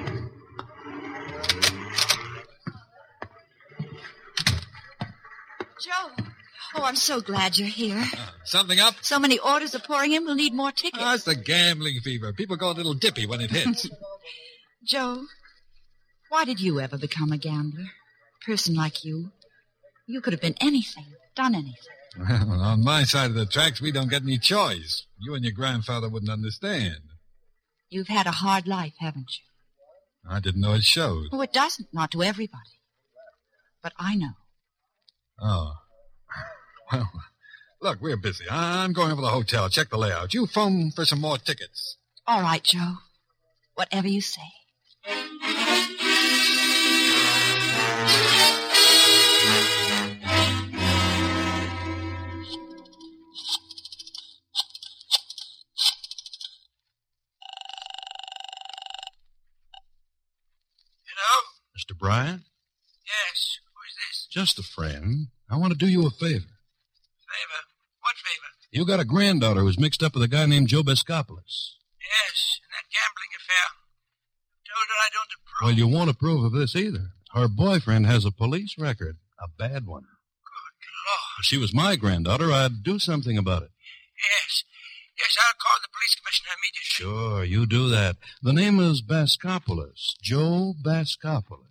Joe. Oh, I'm so glad you're here. Something up? So many orders are pouring in, we'll need more tickets. Oh, it's the gambling fever. People go a little dippy when it hits. Joe, why did you ever become a gambler? A person like you. You could have been anything, done anything. Well, on my side of the tracks, we don't get any choice. You and your grandfather wouldn't understand. You've had a hard life, haven't you? I didn't know it showed. Oh, it doesn't. Not to everybody. But I know. Oh. Well, look, we're busy. I'm going over to the hotel. Check the layout. You phone for some more tickets. All right, Joe. Whatever you say. Mr. Bryant? Yes, who's this? Just a friend. I want to do you a favor. Favor? What favor? You got a granddaughter who's mixed up with a guy named Joe Baskopoulos. Yes, in that gambling affair. Told her I don't approve. Well, you won't approve of this either. Her boyfriend has a police record. A bad one. Good Lord. If she was my granddaughter, I'd do something about it. Yes. Yes, I'll call the police commissioner immediately. Sure, you do that. The name is Baskopoulos. Joe Baskopoulos.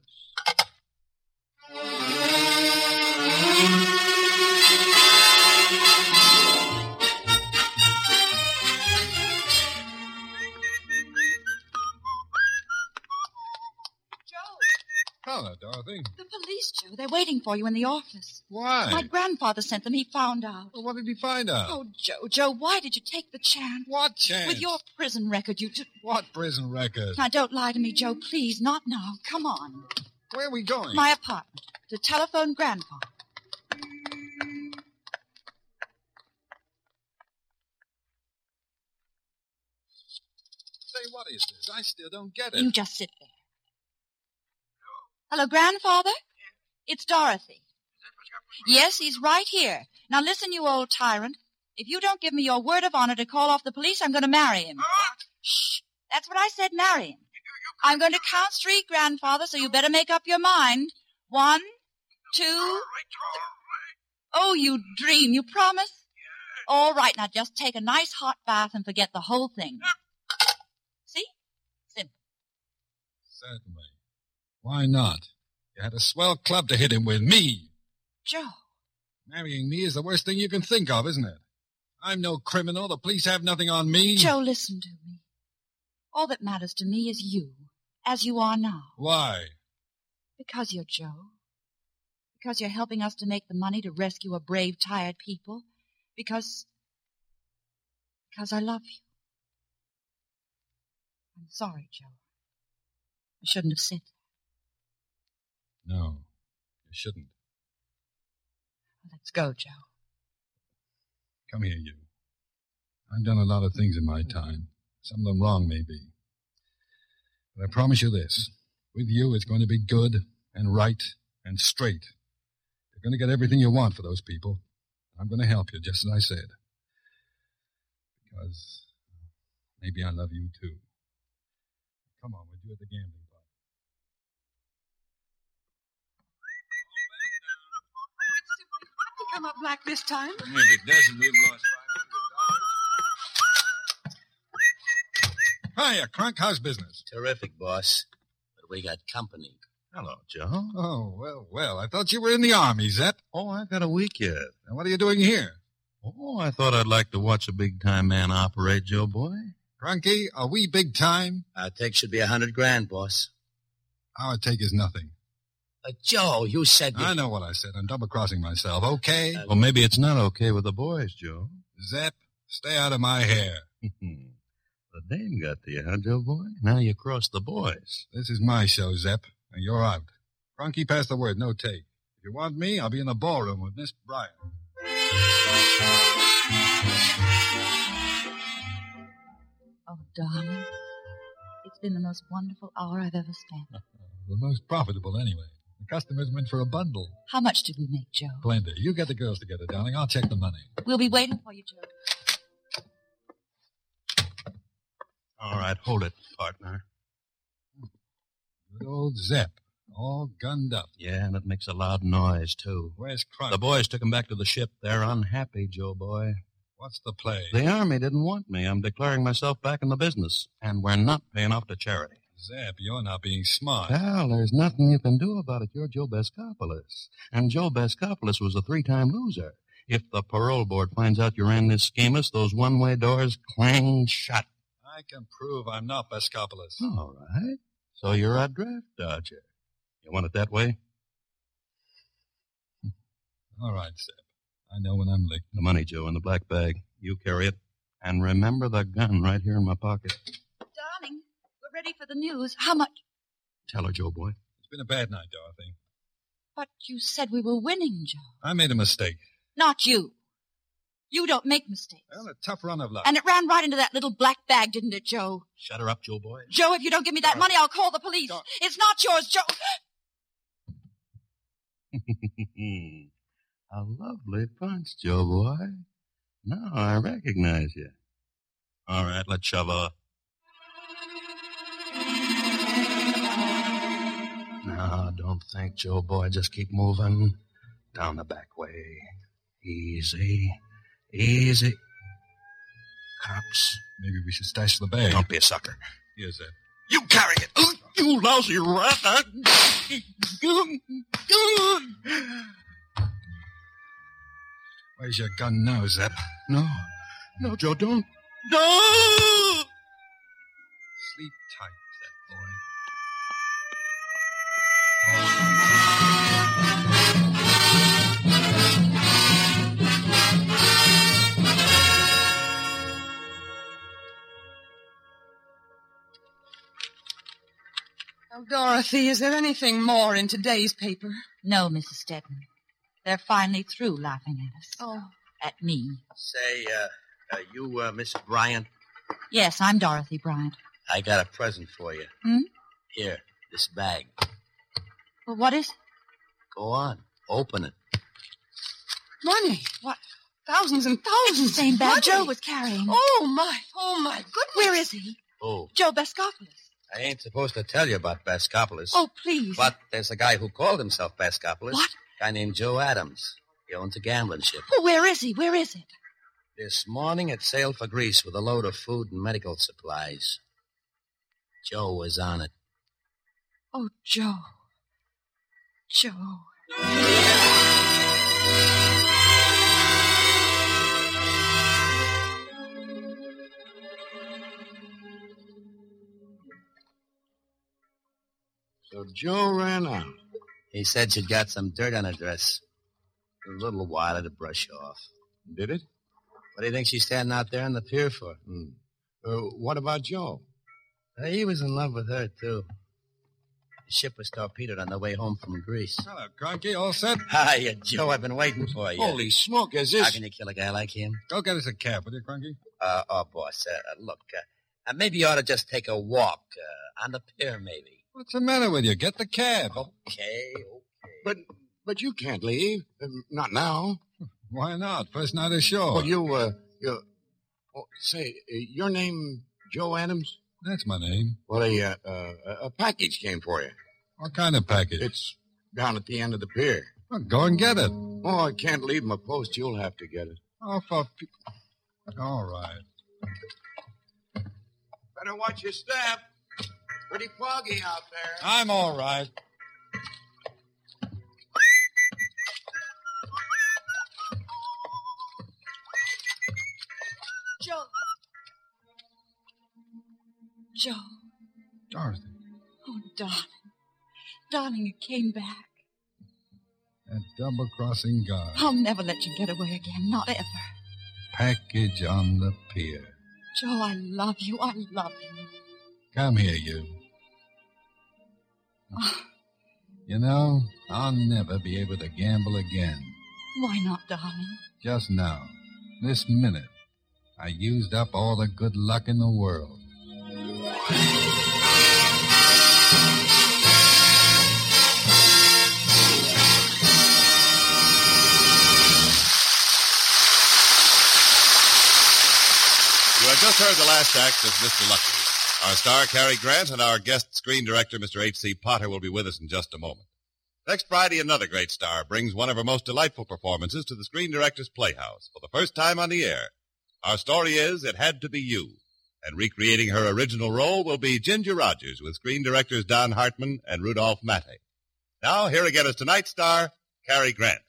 Hello, Dorothy. The police, Joe. They're waiting for you in the office. Why? My grandfather sent them. He found out. Well, what did he find out? Oh, Joe, why did you take the chance? What chance? With your prison record, you just... What prison record? Now, don't lie to me, Joe, please. Not now. Come on. Where are we going? My apartment. To telephone Grandfather. Say, what is this? I still don't get it. You just sit there. Hello, Grandfather? It's Dorothy. Yes, he's right here. Now listen, you old tyrant. If you don't give me your word of honor to call off the police, I'm going to marry him. Shh. That's what I said, marry him. I'm going to count 3, Grandfather, so you better make up your mind. 1, 2... Oh, you dream. You promise? All right, now just take a nice hot bath and forget the whole thing. See? Simple. Certainly. Why not? You had a swell club to hit him with. Me. Joe. Marrying me is the worst thing you can think of, isn't it? I'm no criminal. The police have nothing on me. Joe, listen to me. All that matters to me is you, as you are now. Why? Because you're Joe. Because you're helping us to make the money to rescue a brave, tired people. Because I love you. I'm sorry, Joe. I shouldn't have said that. No, you shouldn't. Let's go, Joe. Come here, you. I've done a lot of things in my time. Some of them wrong, maybe. But I promise you this. With you, it's going to be good and right and straight. You're going to get everything you want for those people. I'm going to help you, just as I said. Because maybe I love you, too. Come on, we'll do at the gambling part. Come up black this time. If it doesn't, we've lost $500. Hiya, Crunk. How's business? Terrific, boss. But we got company. Hello, Joe. Oh, well. I thought you were in the Army, Zep. Oh, I've got a week yet. And what are you doing here? Oh, I thought I'd like to watch a big-time man operate, Joe boy. Crunky, are we big time? Our take should be $100,000, boss. Our take is nothing. Joe, you said... I know what I said. I'm double-crossing myself, okay? Well, maybe it's not okay with the boys, Joe. Zep, stay out of my hair. The dame got to you, huh, Joe boy? Now you cross the boys. This is my show, Zep, and you're out. Crunky, pass the word, no take. If you want me, I'll be in the ballroom with Miss Bryant. Oh, darling. It's been the most wonderful hour I've ever spent. The most profitable, anyway. The customers went for a bundle. How much did we make, Joe? Plenty. You get the girls together, darling. I'll check the money. We'll be waiting for you, Joe. All right, hold it, partner. Good old Zep. All gunned up. Yeah, and it makes a loud noise, too. Where's Crunk? The boys took him back to the ship. They're unhappy, Joe boy. What's the play? The Army didn't want me. I'm declaring myself back in the business. And we're not paying off to charity. Zep, you're not being smart. Pal, there's nothing you can do about it. You're Joe Bescopoulos. And Joe Bescopoulos was a 3-time loser. If the parole board finds out you ran this schemus, those one-way doors clang shut. I can prove I'm not Bescopoulos. All right. So you're a draft dodger. You want it that way? All right, Zep. I know when I'm licked. The money, Joe, in the black bag. You carry it. And remember the gun right here in my pocket. Darling, we're ready for the news. How much? Tell her, Joe boy. It's been a bad night, Dorothy. But you said we were winning, Joe. I made a mistake. Not you. You don't make mistakes. Well, a tough run of luck. And it ran right into that little black bag, didn't it, Joe? Shut her up, Joe boy. Joe, if you don't give me that money, I'll call the police. It's not yours, Joe. A lovely punch, Joe boy. Now I recognize you. All right, let's shove off. No, don't think, Joe boy. Just keep moving. Down the back way. Easy. Easy. Cops. Maybe we should stash the bag. Don't be a sucker. Here's Zep. You carry it. You lousy rat. Where's your gun now, Zep? No. No, Joe, don't. No! Sleep tight, Zep, boy. Well, Dorothy, is there anything more in today's paper? No, Mrs. Stedman. They're finally through laughing at us. Oh. At me. Say, you, Mrs. Bryant? Yes, I'm Dorothy Bryant. I got a present for you. Here, this bag. Well, what is it? Go on. Open it. Money. What? Thousands and thousands. Same bag money. Joe was carrying. Oh, my goodness. Where is he? Oh. Joe Bescopoulos. I ain't supposed to tell you about Bescopoulos. Oh, please. But there's a guy who called himself Bescopoulos. What? A guy named Joe Adams. He owns a gambling ship. Oh, where is he? Where is it? This morning it sailed for Greece with a load of food and medical supplies. Joe was on it. Oh, Joe. Joe. So Joe ran out. He said she'd got some dirt on her dress. A little while to brush off. Did it? What do you think she's standing out there on the pier for? What about Joe? He was in love with her, too. The ship was torpedoed on the way home from Greece. Hello, Cronky. All set? Hiya, Joe. I've been waiting for you. Holy smoke, is this... How can you kill a guy like him? Go get us a cab, will you, Cronky? Boss, look, maybe you ought to just take a walk, on the pier, maybe. What's the matter with you? Get the cab. Okay. But you can't leave. Not now. Why not? First night ashore. Well, say, your name Joe Adams? That's my name. Well, a package came for you. What kind of package? It's down at the end of the pier. Well, go and get it. Oh, I can't leave my post. You'll have to get it. Oh, all right. Better watch your step. Pretty foggy out there. I'm all right. Joe. Joe. Dorothy. Oh, darling. Darling, you came back. That double-crossing guard. I'll never let you get away again. Not ever. Package on the pier. Joe, I love you. I love you. Come here, you. You know, I'll never be able to gamble again. Why not, darling? Just now, this minute, I used up all the good luck in the world. You have just heard the last act of Mr. Lucky. Our star, Cary Grant, and our guest screen director, Mr. H.C. Potter, will be with us in just a moment. Next Friday, another great star brings one of her most delightful performances to the Screen Directors Playhouse for the first time on the air. Our story is It Had to Be You, and recreating her original role will be Ginger Rogers with screen directors Don Hartman and Rudolph Matte. Now, here again is tonight's star, Cary Grant.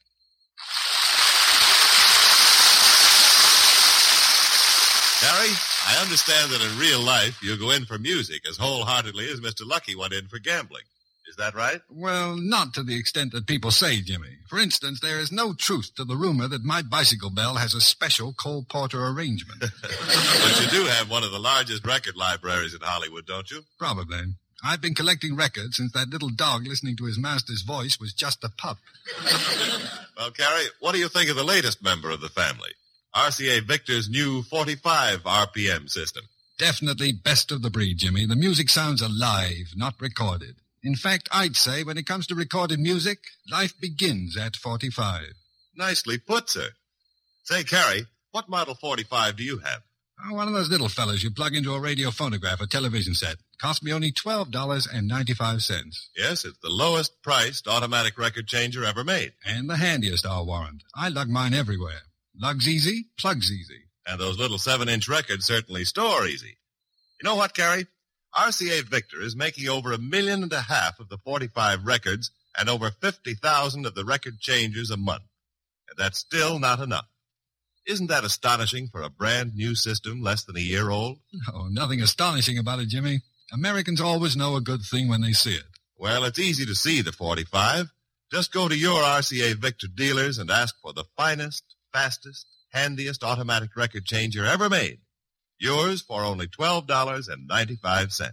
Cary, I understand that in real life you go in for music as wholeheartedly as Mr. Lucky went in for gambling. Is that right? Well, not to the extent that people say, Jimmy. For instance, there is no truth to the rumor that my bicycle bell has a special Cole Porter arrangement. But you do have one of the largest record libraries in Hollywood, don't you? Probably. I've been collecting records since that little dog listening to his master's voice was just a pup. Well, Cary, what do you think of the latest member of the family? RCA Victor's new 45 RPM system. Definitely best of the breed, Jimmy. The music sounds alive, not recorded. In fact, I'd say when it comes to recorded music, life begins at 45. Nicely put, sir. Say, Cary, what model 45 do you have? Oh, one of those little fellas you plug into a radio phonograph or television set. Cost me only $12.95. Yes, it's the lowest priced automatic record changer ever made. And the handiest, I'll warrant. I lug mine everywhere. Lugs easy, plugs easy. And those little 7-inch records certainly store easy. You know what, Cary? RCA Victor is making over 1.5 million of the 45 records and over 50,000 of the record changers a month. And that's still not enough. Isn't that astonishing for a brand new system less than a year old? Oh, nothing astonishing about it, Jimmy. Americans always know a good thing when they see it. Well, it's easy to see the 45. Just go to your RCA Victor dealers and ask for the finest, fastest, handiest automatic record changer ever made. Yours for only $12.95.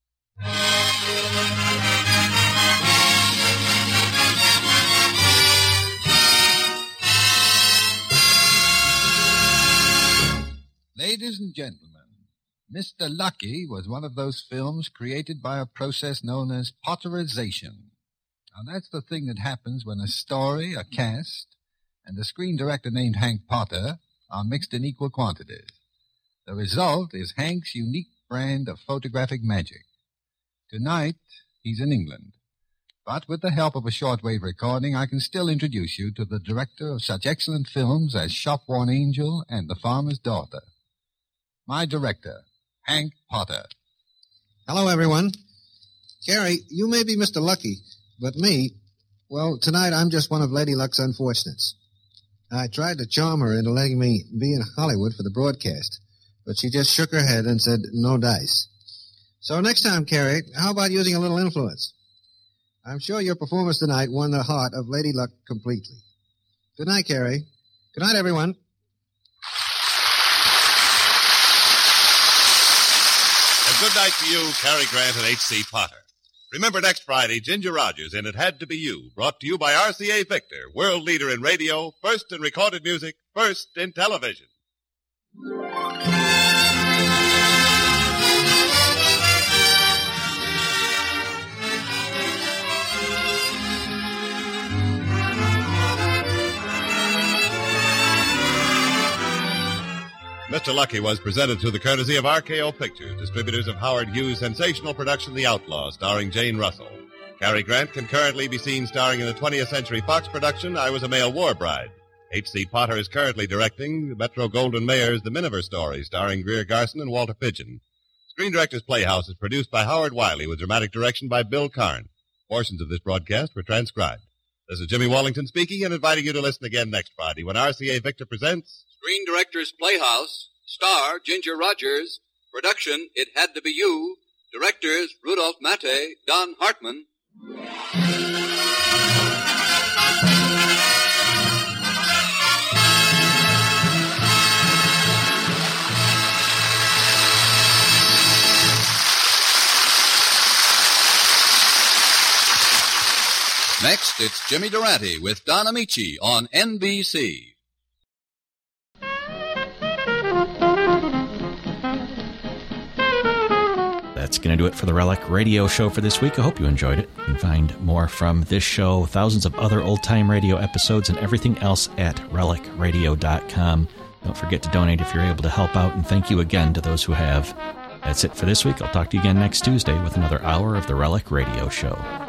Ladies and gentlemen, Mr. Lucky was one of those films created by a process known as potterization. Now, that's the thing that happens when a story, a cast, and a screen director named Hank Potter are mixed in equal quantities. The result is Hank's unique brand of photographic magic. Tonight, he's in England. But with the help of a shortwave recording, I can still introduce you to the director of such excellent films as Shop-Worn Angel and The Farmer's Daughter. My director, Hank Potter. Hello, everyone. Cary, you may be Mr. Lucky, but me, well, tonight I'm just one of Lady Luck's unfortunates. I tried to charm her into letting me be in Hollywood for the broadcast, but she just shook her head and said, no dice. So next time, Cary, how about using a little influence? I'm sure your performance tonight won the heart of Lady Luck completely. Good night, Cary. Good night, everyone. And good night to you, Cary Grant and H.C. Potter. Remember next Friday, Ginger Rogers in It Had to Be You, brought to you by RCA Victor, world leader in radio, first in recorded music, first in television. Mr. Lucky was presented through the courtesy of RKO Pictures, distributors of Howard Hughes' sensational production The Outlaw, starring Jane Russell. Cary Grant can currently be seen starring in the 20th Century Fox production I Was a Male War Bride. H.C. Potter is currently directing Metro-Goldwyn-Mayer's The Miniver Story, starring Greer Garson and Walter Pidgeon. Screen Directors Playhouse is produced by Howard Wiley with dramatic direction by Bill Karn. Portions of this broadcast were transcribed. This is Jimmy Wallington speaking and inviting you to listen again next Friday when RCA Victor presents Screen Directors Playhouse, star Ginger Rogers, production It Had to Be You, directors Rudolph Matte, Don Hartman. Next, it's Jimmy Durante with Don Amici on NBC. going to do it for the Relic Radio Show for this week. I hope you enjoyed it. You can find more from this show, thousands of other old-time radio episodes, and everything else at relicradio.com. Don't forget to donate if you're able to help out, and thank you again to those who have. That's it for this week. I'll talk to you again next Tuesday with another hour of the Relic Radio Show.